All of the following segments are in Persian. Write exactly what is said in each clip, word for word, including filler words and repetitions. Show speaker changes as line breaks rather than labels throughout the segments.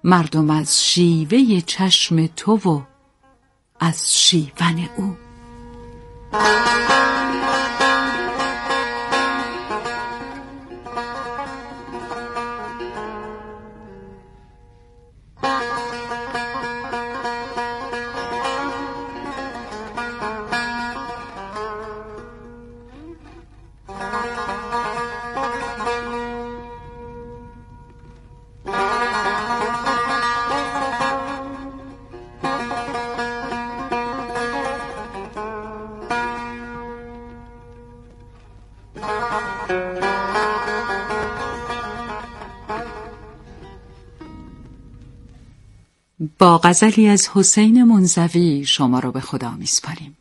مردم از شیوه چشم تو و از شیون او. با غزلی از حسین منزوی شما را به خدا می‌سپاریم.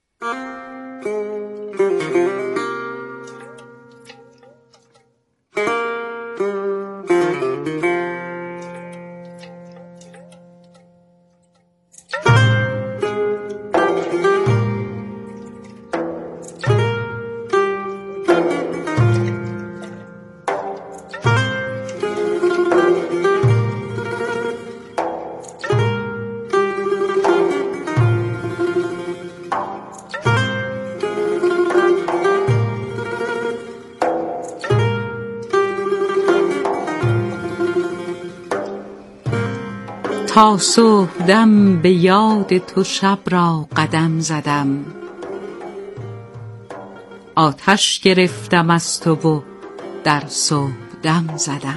تا صبحدم به یاد تو شب را قدم زدم، آتش گرفتم از تو و در صبحدم زدم.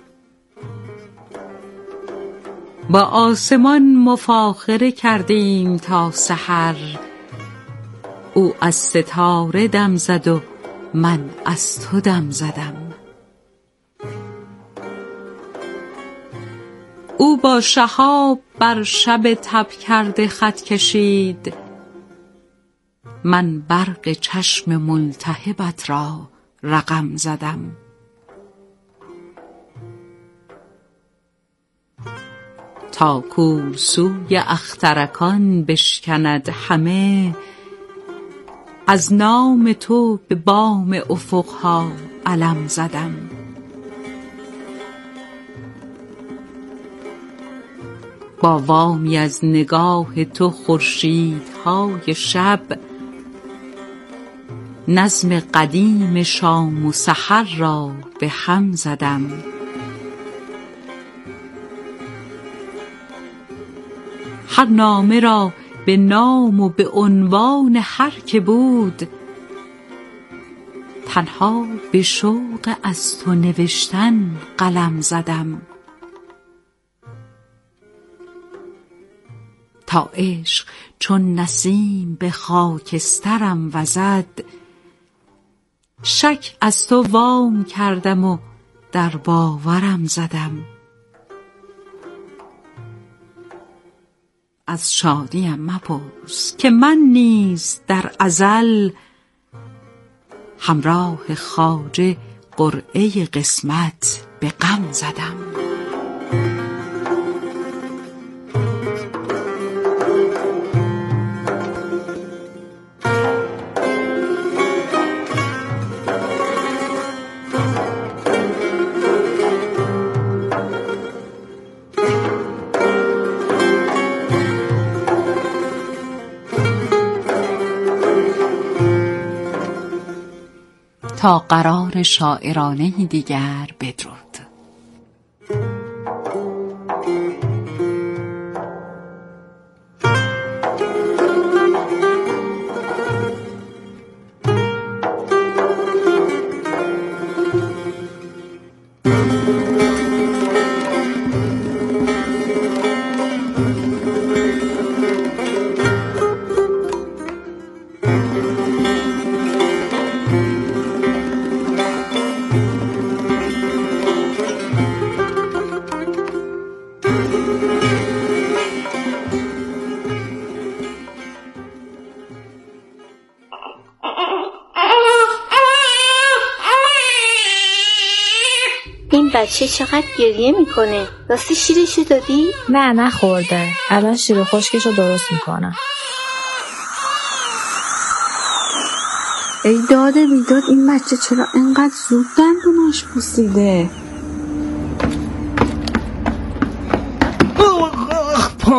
با آسمان مفاخره کردیم تا سحر، او از ستاره دم زد و من از تو دم زدم. او با شهاب بر شب تب کرده خط کشید، من برق چشم ملتهبت را رقم زدم. تا کورسوی اخترکان بشکند همه، از نام تو به بام افقها علم زدم. با وامی از نگاه تو خورشیدهای شب، نظم قدیم شام و سحر را به هم زدم. هر نامه را به نام و به عنوان هر که بود، تنها به شوق از تو نوشتن قلم زدم. تا عشق چون نسیم به خاکسترم وزد، شک از تو وام کردم و در باورم زدم. از شادیم مپرس که من نیز در ازل، همراه خواجه قرعه قسمت به غم زدم. تا قرار شاعرانه دیگر بدرود.
این بچه چقدر گریه میکنه. راستی شیرشو دادی؟
نه نخورده. الان شیر خشکشو درست میکنم.
ای داده بیداد، این بچه چرا اینقدر زود دندوناش پوسیده؟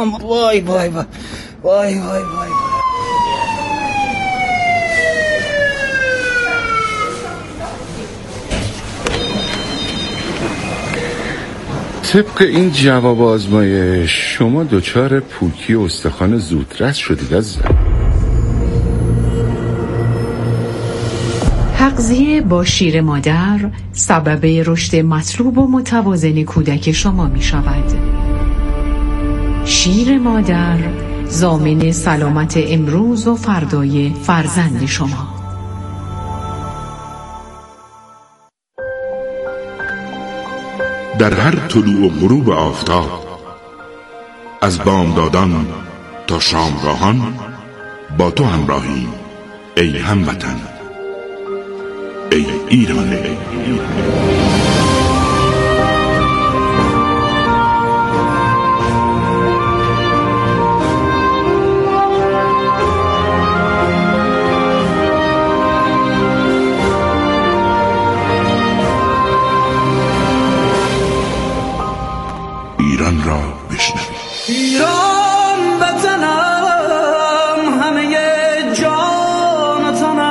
بابام. وای وای وای وای وای وای.
طبق این جواب آزمایش شما دچار پوکی استخوان زودرس شدید عزیزم.
تغذیه با شیر مادر سبب رشد مطلوب و متوازن کودک شما می شود. شیر مادر ضامن سلامت امروز و فردای فرزند شما.
در هر طلوع و غروب آفتاب، از بامدادان تا شامگاهان با تو همراهیم ای هموطن، ای ایران. ای ایران. ایران را بشنوید.
ایران وطنم، همه جان و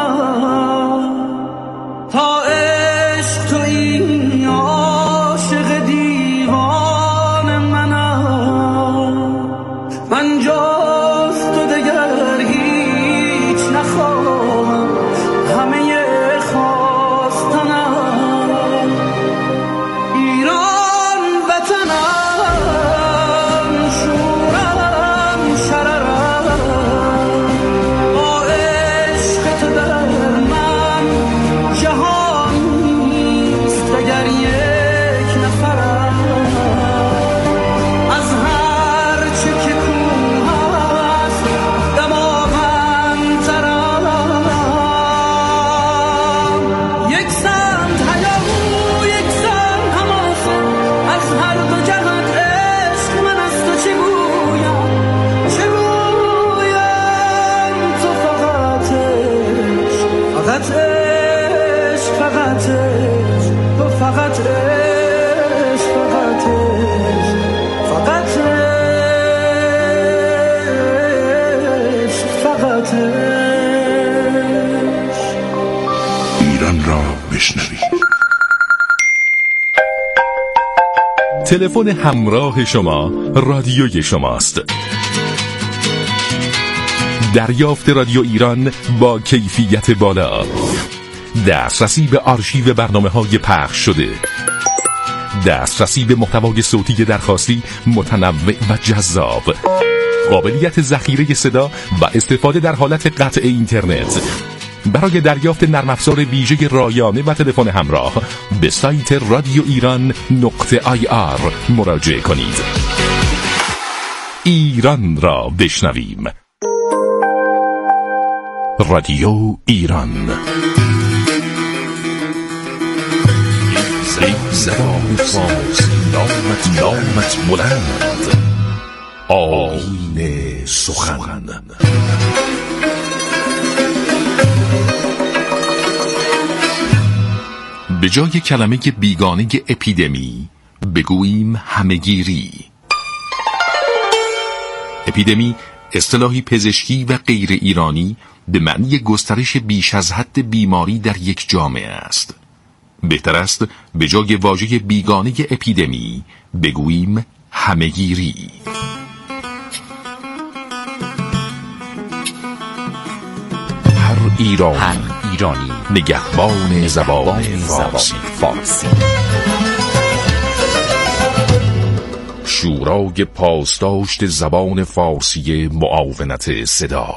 تنم، تا عشق تویی عاشق دیوان منم. من جز تو دگر هیچ نخواهم، همه خواستنم. ایران وطنم،
ایران را بشنوید.
تلفن همراه شما رادیوی شماست. دریافت رادیو ایران با کیفیت بالا، دسترسی به آرشیو برنامه‌های پخش شده، دسترسی به محتوای صوتی درخواستی متنوع و جذاب، قابلیت ذخیره صدا و استفاده در حالت قطع اینترنت. برای دریافت نرم افزار ویژه رایانه و تلفن همراه به سایت رادیو ایران نقطه آی آر مراجعه کنید. ایران را بشنویم. رادیو ایران. زبان فارسی نامت نامت بلند، آیین سخن. به جای کلمه بیگانه اپیدمی بگوییم همهگیری. اپیدمی اصطلاحی پزشکی و غیر ایرانی به معنی گسترش بیش از حد بیماری در یک جامعه است. بهتر است به جای واژه بیگانه اپیدمی بگوییم همهگیری. هر ایرانی, هر ایرانی نگهبان زبان فارسی. فارسی. شورای پاسداشت زبان فارسی معاونت صدا.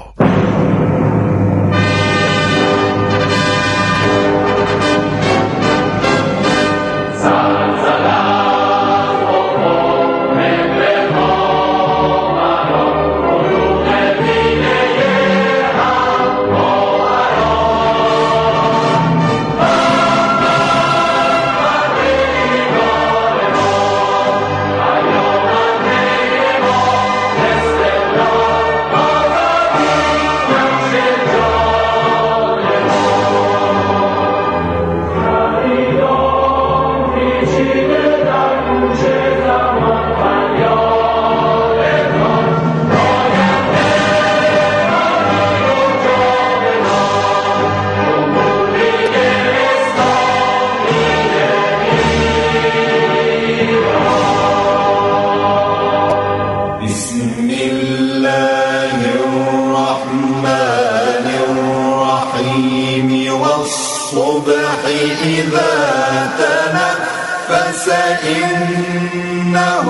إنه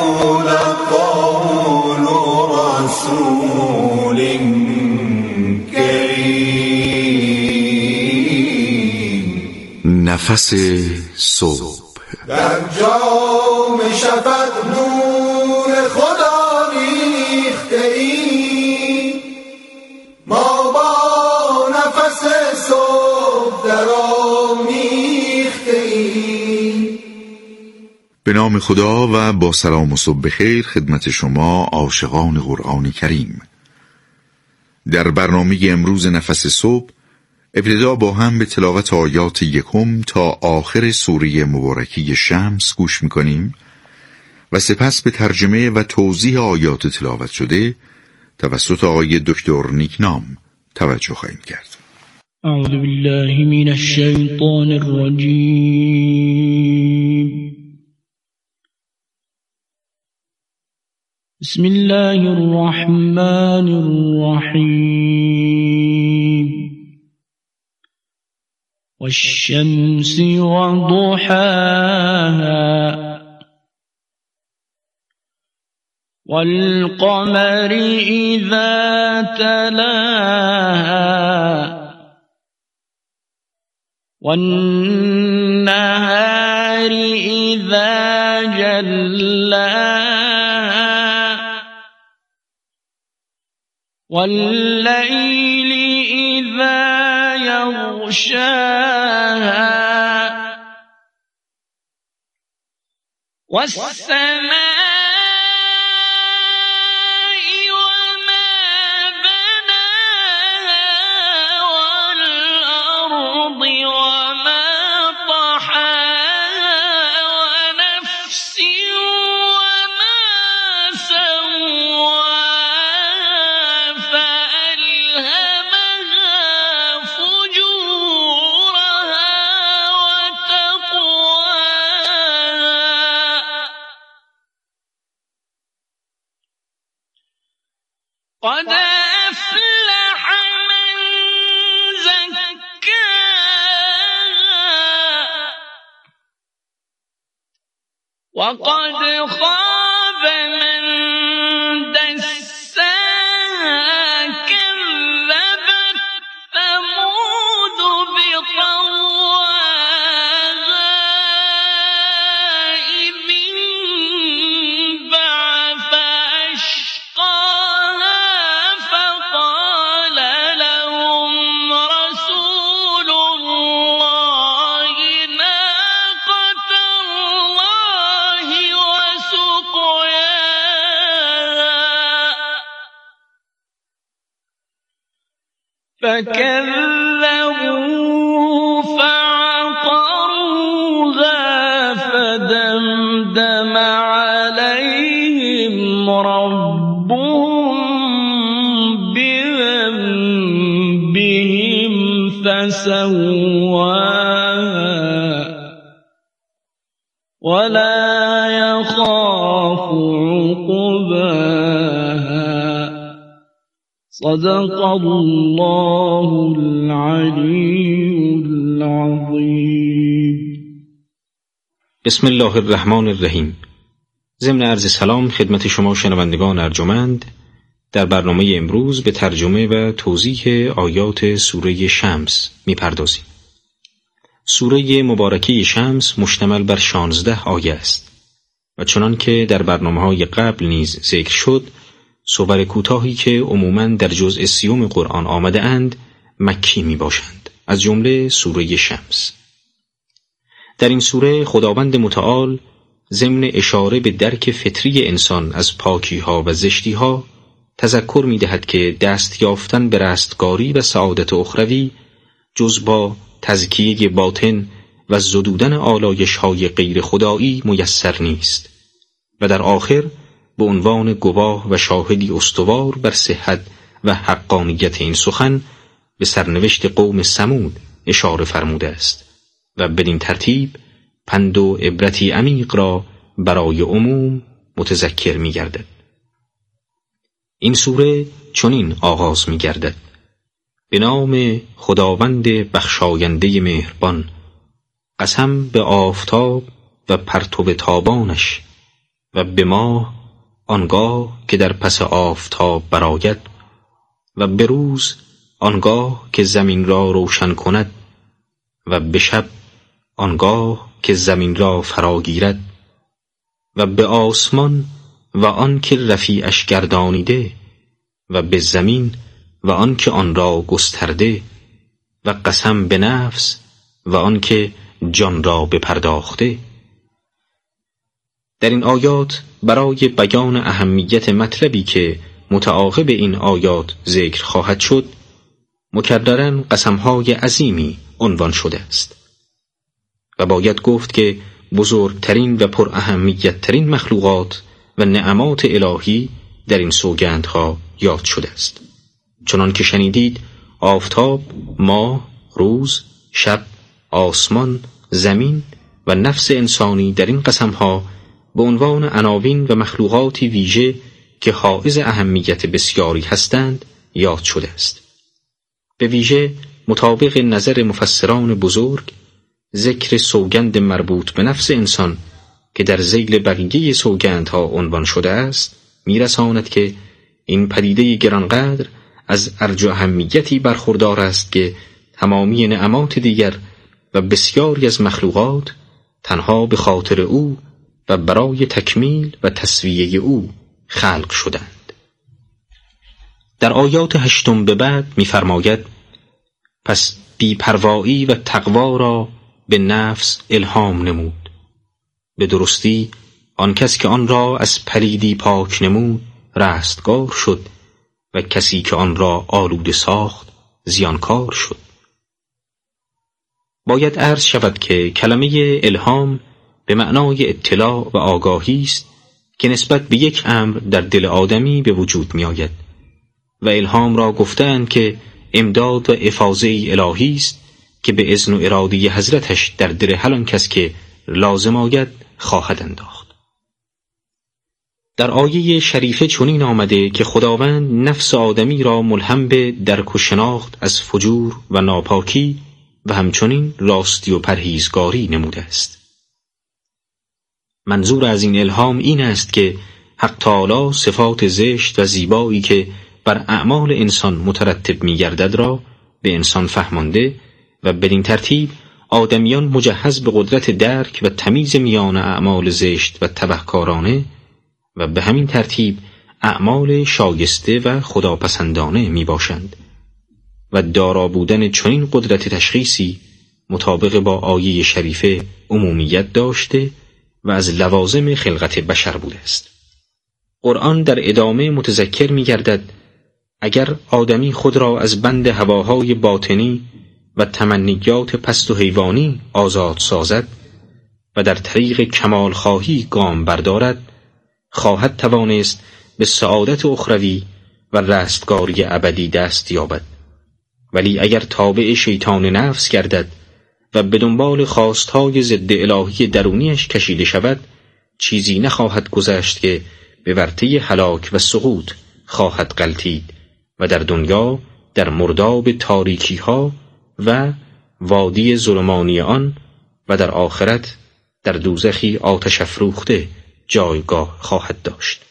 لقول رسول کریم.
نفس صبح
در جام شفق نور خدا ریخته ایم، ما با نفس صبح در آمیخته ایم.
به نام خدا و با سلام و صبح بخیر خدمت شما عاشقان قرآن کریم. در برنامه امروز نفس صبح ابتدا با هم به تلاوت آیات یکم تا آخر سوره مبارکی شمس گوش میکنیم و سپس به ترجمه و توضیح آیات تلاوت شده توسط آقای دکتر نیکنام توجه خواهیم کرد.
اعوذ بالله من الشیطان الرجیم. بسم الله الرحمن الرحیم. والشمس وضحاها والقمر إذا تلاها والنهار إذا جلاها والليل إذا يغشاها والسماء قد أفلح من زكاها وقد خاب من دساها كذبت ثمود بطغواها إذ انبعث أشقاها فكذبوا فعقروها فدمدم عليهم ربهم بذنبهم فسواها ولا يخاف عقباها. صدق الله العلی العظیم.
بسم الله الرحمن الرحیم. ضمن عرض سلام خدمت شما شنوندگان ارجمند، در برنامه امروز به ترجمه و توضیح آیات سوره شمس میپردازیم. سوره مبارکه شمس مشتمل بر شانزده آیه است و چنان که در برنامه‌های قبل نیز ذکر شد، سور کوتاهی که عموماً در جزء سیوم قرآن آمده اند مکی می باشند، از جمله سوره شمس. در این سوره خداوند متعال ضمن اشاره به درک فطری انسان از پاکی‌ها و زشتی‌ها تذکر می دهد که دست یافتن به رستگاری و سعادت اخروی جز با تزکیه باطن و زدودن آلایش‌های غیر خدایی میسر نیست و در آخر به عنوان گواه و شاهدی استوار بر صحت و حقانیت این سخن به سرنوشت قوم ثمود اشاره فرموده است و بدین ترتیب پند و عبرتی عمیق را برای عموم متذکر می گردد. این سوره چنین آغاز می گردد: به نام خداوند بخشاینده مهربان، قسم به آفتاب و پرتو تابانش و به ماه آنگاه که در پس آفتاب برآید و به روز آنگاه که زمین را روشن کند و به شب آنگاه که زمین را فراگیرد و به آسمان و آن که رفیعش گردانیده و به زمین و آن که آن را گسترده و قسم به نفس و آن که جان را بپرداخته. در این آیات برای بیان اهمیت مطلبی که متعاقب این آیات ذکر خواهد شد مکرراً قسمهای عظیمی عنوان شده است و باید گفت که بزرگترین و پر اهمیت ترین مخلوقات و نعمات الهی در این سوگندها یاد شده است. چنان که شنیدید آفتاب، ماه، روز، شب، آسمان، زمین و نفس انسانی در این قسمها به عنوان عناوین و مخلوقاتی ویژه که حائز اهمیت بسیاری هستند یاد شده است. به ویژه مطابق نظر مفسران بزرگ ذکر سوگند مربوط به نفس انسان که در ذیل بقیه سوگندها عنوان شده است میرساند که این پدیده گرانقدر از ارج و اهمیتی برخوردار است که تمامی نعمات دیگر و بسیاری از مخلوقات تنها به خاطر او و برای تکمیل و تسویه او خلق شدند. در آیات هشتم به بعد می‌فرماید پس بی‌پروایی و تقوا را به نفس الهام نمود. به درستی آن کس که آن را از پلیدی پاک نمود رستگار شد و کسی که آن را آلوده ساخت زیانکار شد. باید عرض شود که کلمه الهام به معنای اطلاع و آگاهی است که نسبت به یک امر در دل آدمی به وجود می آید و الهام را گفتند که امداد و افاضه الهی است که به اذن و اراده حضرتش در دل هر آن کس که لازم آید خواهد انداخت. در آیه شریفه چنین آمده که خداوند نفس آدمی را ملهم به درک و شناخت از فجور و ناپاکی و همچنین راستی و پرهیزگاری نموده است. منظور از این الهام این است که حق تعالی صفات زشت و زیبایی که بر اعمال انسان مترتب می گردد را به انسان فهمانده و بدین ترتیب آدمیان مجهز به قدرت درک و تمیز میان اعمال زشت و تبهکارانه و به همین ترتیب اعمال شایسته و خداپسندانه می باشند و دارا بودن چنین قدرت تشخیصی مطابق با آیه شریفه عمومیت داشته و از لوازم خلقت بشر بوده است. قرآن در ادامه متذکر می گردد اگر آدمی خود را از بند هواهای باطنی و تمنیات پست و حیوانی آزاد سازد و در طریق کمال خواهی گام بردارد خواهد توانست به سعادت اخروی و رستگاری ابدی دست یابد. ولی اگر تابع شیطان نفس گردد و به دنبال خواستهای ضد الهی درونیش کشیده شود چیزی نخواهد گذشت که به ورطه هلاک و سقوط خواهد غلتید و در دنیا در مرداب تاریکی ها و وادی ظلمانی آن و در آخرت در دوزخی آتش افروخته جایگاه خواهد داشت.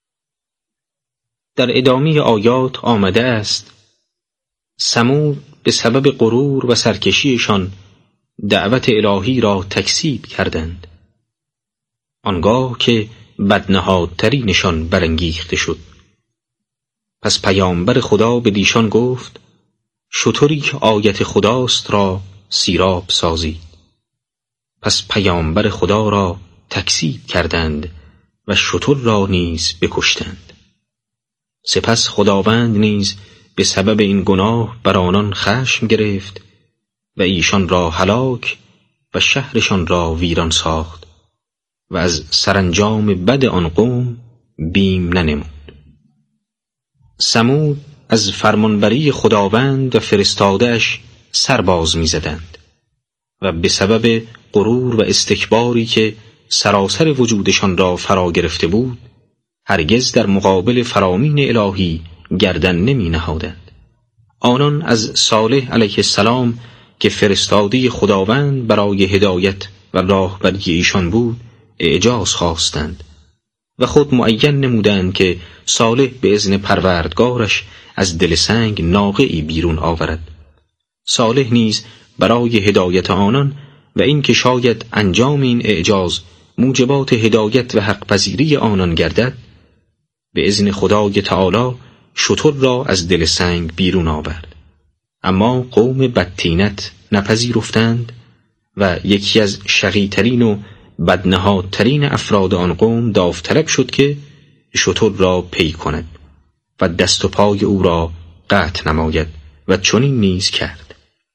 در ادامه آیات آمده است ثمود به سبب غرور و سرکشیشان دعوت الهی را تکذیب کردند. آنگاه که بدنهادترینشان برانگیخته شد. پس پیامبر خدا به دیشان گفت شتری که آیت خداست را سیراب سازید. پس پیامبر خدا را تکذیب کردند و شتر را نیز بکشتند. سپس خداوند نیز به سبب این گناه بر آنان خشم گرفت و ایشان را هلاک و شهرشان را ویران ساخت و از سرانجام بد آن قوم بیم ننمود. ثمود از فرمانبری خداوند و فرستاده‌اش سرباز می‌زدند و به سبب غرور و استکباری که سراسر وجودشان را فرا گرفته بود هرگز در مقابل فرامین الهی گردن نمی نهادند. آنان از صالح علیه السلام که فرستاده خداوند برای هدایت و راهبری ایشان بود اعجاز خواستند و خود معین نمودند که صالح به اذن پروردگارش از دل سنگ ناقه‌ای بیرون آورد. صالح نیز برای هدایت آنان و این که شاید انجام این اعجاز موجبات هدایت و حق پذیری آنان گردد، به اذن خدای تعالی شتر را از دل سنگ بیرون آورد. اما قوم بدطینت نپذیرفتند و یکی از شقی‌ترین و بدنهادترین افراد آن قوم داوطلب شد که شتر را پی کند و دست و پای او را قطع نماید و چنین نیز کرد.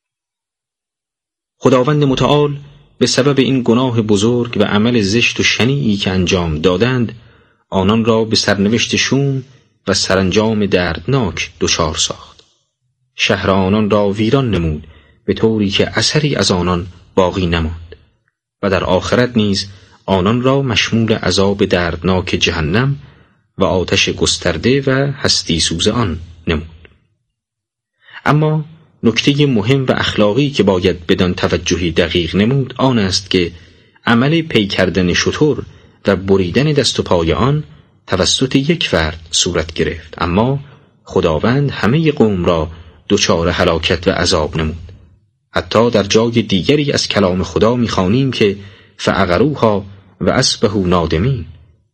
خداوند متعال به سبب این گناه بزرگ و عمل زشت و شنیعی که انجام دادند آنان را به سرنوشت شوم و سرانجام دردناک دچار ساخت. شهر آنان را ویران نمود به طوری که اثری از آنان باقی نماند و در آخرت نیز آنان را مشمول عذاب دردناک جهنم و آتش گسترده و هستی سوز آن نمود. اما نکته مهم و اخلاقی که باید بدان توجهی دقیق نمود آن است که عمل پی کردن شتر و بریدن دست و پای آن توسط یک فرد صورت گرفت، اما خداوند همه قوم را دچار هلاکت و عذاب نمود. حتی در جای دیگری از کلام خدا می‌خوانیم که فعقروها و اصبحوا نادمین.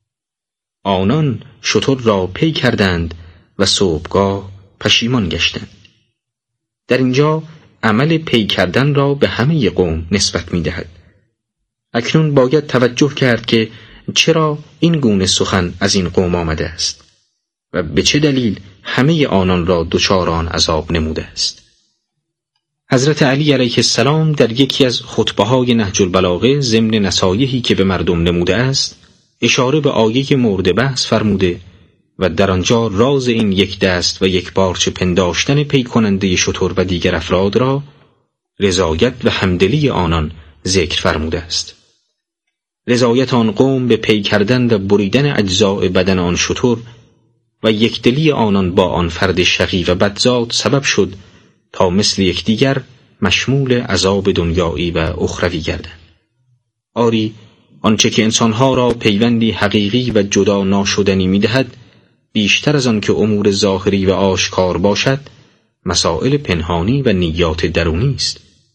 آنان شتر را پی کردند و صبحگاه پشیمان گشتند. در اینجا عمل پی کردن را به همه قوم نسبت می‌دهد. اکنون باید توجه کرد که چرا این گونه سخن از این قوم آمده است و به چه دلیل همه آنان را دچار آن عذاب نموده است. حضرت علی علیه السلام در یکی از خطبه‌های نهج البلاغه ضمن نصایحی که به مردم نموده است اشاره به آیه مورد بحث فرموده و در آنجا راز این یک دست و یک پارچه پنداشتن پی کننده شتر و دیگر افراد را رضایت و همدلی آنان ذکر فرموده است. رضایت آن قوم به پی کردن و بریدن اجزاء بدن آن شتر و یکدلی آنان با آن فرد شقی و بدزاد سبب شد تا مثل یکدیگر مشمول عذاب دنیایی و اخروی گردند. آری آنچه که انسانها را پیوندی حقیقی و جدا ناشدنی می‌دهد بیشتر از آن که امور ظاهری و آشکار باشد مسائل پنهانی و نیات درونی است.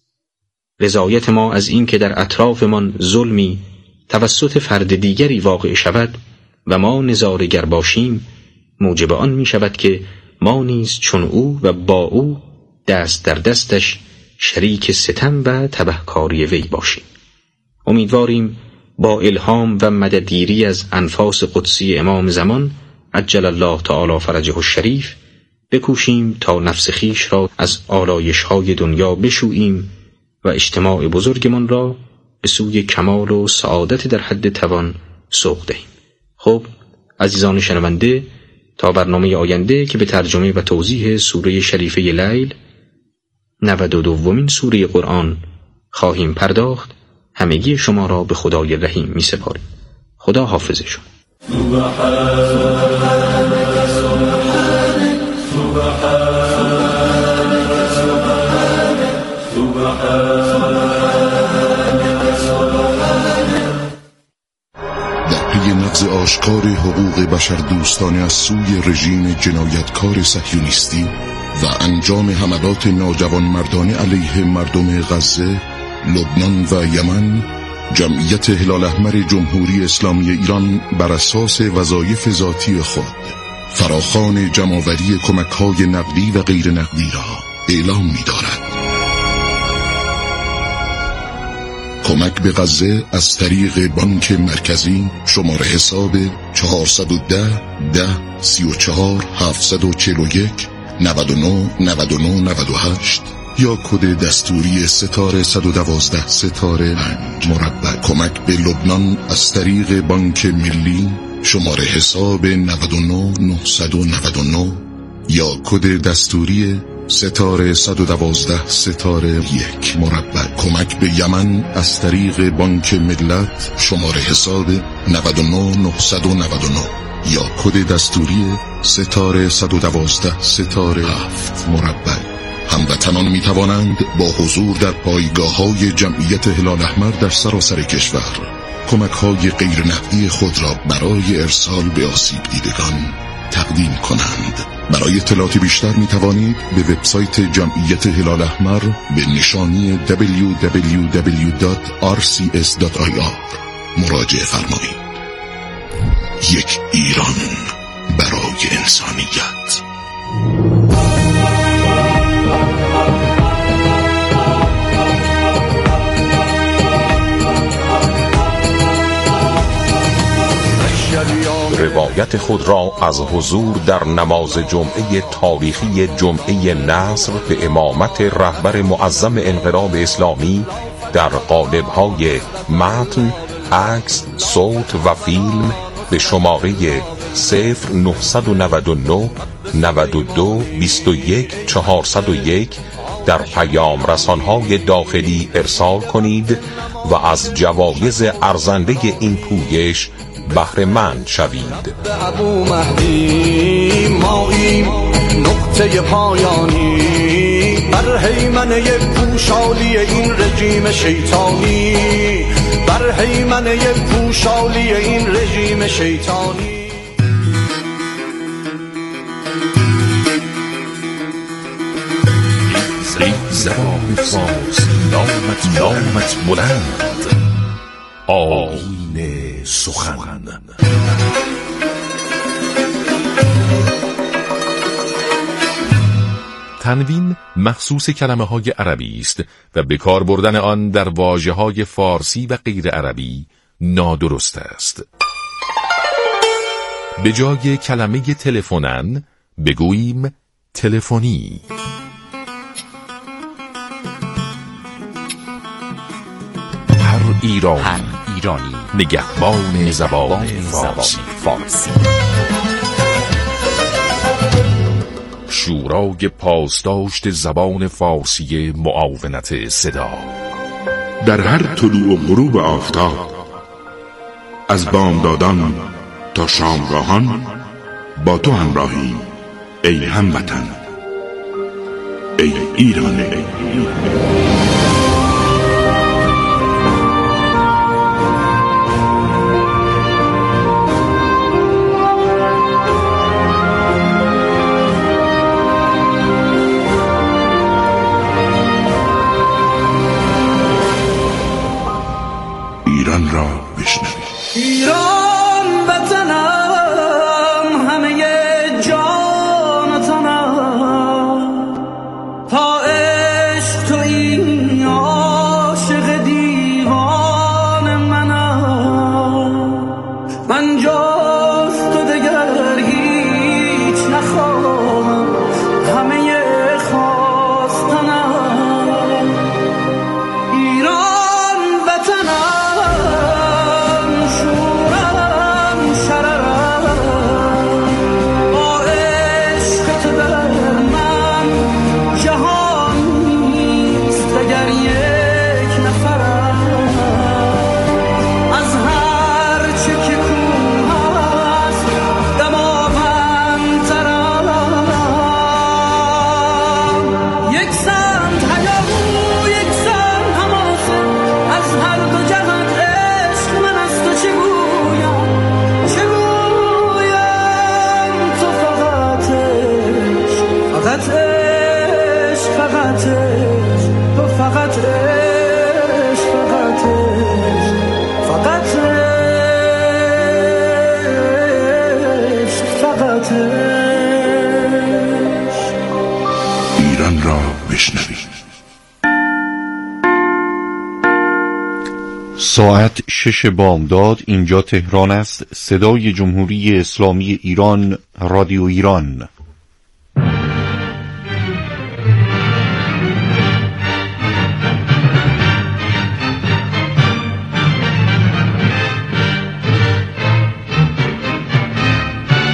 رضایت ما از این که در اطرافمان ظلمی توسط فرد دیگری واقع شود و ما نظاره‌گر باشیم موجب آن می شود که ما نیز چون او و با او دست در دستش شریک ستم و تبهکاری وی باشیم. امیدواریم با الهام و مددگیری از انفاس قدسی امام زمان عجل الله تعالی فرجه الشریف بکوشیم تا نفس خیش را از آلایش‌های دنیا بشوییم و اجتماع بزرگمان را به سوی کمال و سعادت در حد توان سوق دهیم. خب عزیزان شنونده، تا برنامه آینده که به ترجمه و توضیح سوره شریفه لیل نود و دومین سوره قرآن خواهیم پرداخت، همگی شما را به خدای رحیم می سپاریم. خدا حافظشون.
نقض آشکار حقوق بشر دوستانه از سوی رژیم جنایتکار صهیونیستی و انجام حملات ناجوانمردانه علیه مردم غزه، لبنان و یمن، جمعیت هلال احمر جمهوری اسلامی ایران بر اساس وظایف ذاتی خود فراخوان جمع‌آوری کمک‌های نقدی و غیر نقدی را اعلام می‌دارد. کمک به غزه از طریق بانک مرکزی شماره حساب چهارصد و ده ده سی و چهار هفتصد و چهل و یک نود و نه نود و نه نود و هشت یا کد دستوری ستاره صد و دوازده ستاره پنج مربع. کمک به لبنان از طریق بانک ملی شماره حساب نود و نه نهصد و نود و نه یا کد دستوری ستاره صد و دوازده ستاره یک مربع. کمک به یمن از طریق بانک ملت شماره حساب نود و نه نهصد و نود و نه یا کد دستوری ستاره صد و دوازده ستاره هفت مربع. هموطنان می توانند با حضور در پایگاه‌های جمعیت هلال احمر در سراسر کشور کمک‌های غیر نقدی خود را برای ارسال به آسیب دیدگان تقدیم کنند. برای اطلاعات بیشتر می توانید به وبسایت جمعیت هلال احمر به نشانی دبلیو دبلیو دبلیو دات آر سی اس دات آی آر مراجعه فرمایید. یک ایران برای انسانیت.
روایت خود را از حضور در نماز جمعه تاریخی جمعه نصر به امامت رهبر معظم انقلاب اسلامی در قالب‌های متن، عکس، صوت و فیلم به شماره صفر نهصد و نود و نه نود و دو بیست و یک چهارصد و یک در پیام رسانهای داخلی ارسال کنید و از جوایز ارزنده این پویش بهره مند شوید.
ابو مهدی ماییم نقطه پایانی بر هیمنه پوشالی این رژیم شیطانی، بر هیمنه پوشالی این رژیم شیطانی.
زبان فارسی نامت نامت بلند، آیین سخن. تنوین مخصوص کلمه های عربی است و به کار بردن آن در واژه های فارسی و غیر عربی نادرست است. به جای کلمه تلفنن بگوییم تلفنی. هر ایرانی, هر ایرانی نگهبان زبان فارسی. فارسی شورای پاسداشت زبان فارسی معاونت صدا.
در هر طلوع و غروب آفتاب، از بامدادان تا شامگاهان، با تو همراهیم ای هموطن، ای ایران. ای ایران. ایران را بشنوید.
ایران وطنم، همه جان و تنم، تا عشق تویی عاشق دیوان منم. من جز تو دگر هیچ نخواهم، همه خواستنم. ایران وطنم،
ایران را بشنوید.
ساعت شش بامداد، اینجا تهران است. صدای جمهوری اسلامی ایران، رادیو ایران.